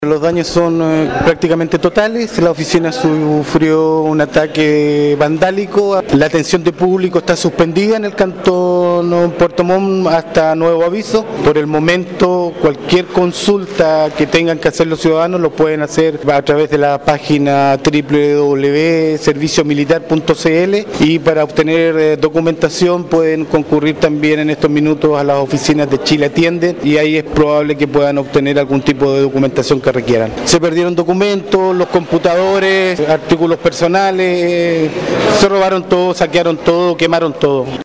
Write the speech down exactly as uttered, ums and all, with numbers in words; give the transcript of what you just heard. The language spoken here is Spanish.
Los daños son eh, prácticamente totales, la oficina sufrió un ataque vandálico, la atención de público está suspendida en el cantón Puerto Montt hasta nuevo aviso. Por el momento cualquier consulta que tengan que hacer los ciudadanos lo pueden hacer a través de la página doble u doble u doble u punto servicio militar punto c l y para obtener eh, documentación pueden concurrir también en estos minutos a las oficinas de Chile Atiende y ahí es probable que puedan obtener algún tipo de documentación que requieran. Se perdieron documentos, los computadores, artículos personales, se robaron todo, saquearon todo, quemaron todo.